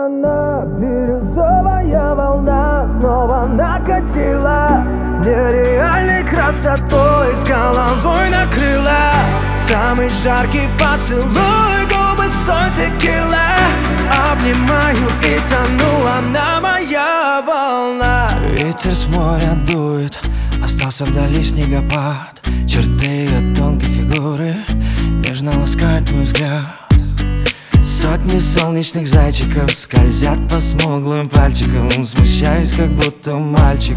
Она, бирюзовая волна, снова накатила нереальной красотой, с головой накрыла. Самый жаркий поцелуй, губы соль, текила. Обнимаю и тону, она моя волна. Ветер с моря дует, остался вдали снегопад. Черты ее тонкой фигуры нежно ласкают мой взгляд. Сотни солнечных зайчиков скользят по смуглым пальчикам. Смущаюсь, как будто мальчик.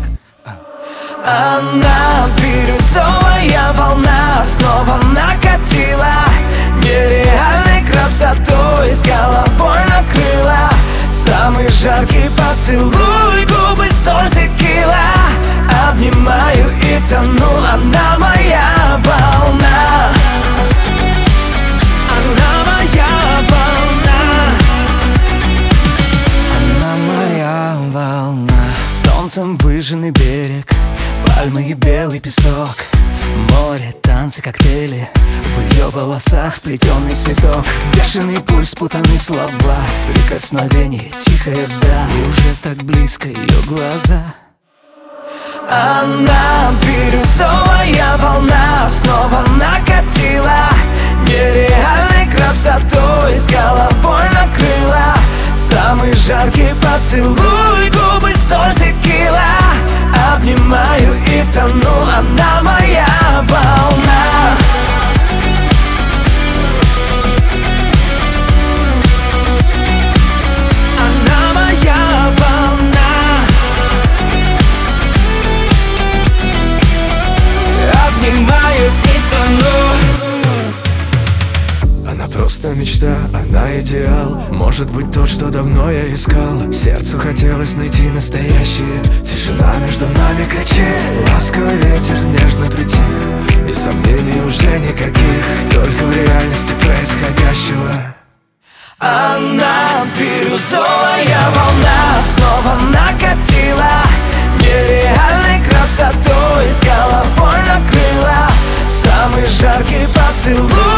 Она, бирюзовая волна, снова накатила нереальной красотой, с головой накрыла. Самый жаркий поцелуй, губы соль, текила. Обнимаю и тону, она моя волна. Она моя волна. Она моя волна. Солнцем выжженный берег, пальмы и белый песок, море, танцы, коктейли, в ее волосах вплетенный цветок. Бешеный пульс, спутанные слова, прикосновение, тихое «да». И уже так близко ее глаза. Она, бирюзовая волна, снова накатила нереальной красотой, с головой накрыла. Самый жаркий поцелуй, губы соль, текила. Обнимаю и тону, она моя волна. Она моя волна. Обнимаю и тону. Она просто мечта, она идеал. Может быть тот, что давно я искал. Сердцу хотелось найти настоящее. Тишина между нами кричит. Ласковый ветер нежно притих, и сомнений уже никаких, только в реальности происходящего. Она, бирюзовая волна, снова накатила нереальной красотой, с головой накрыла. Самый жаркий поцелуй,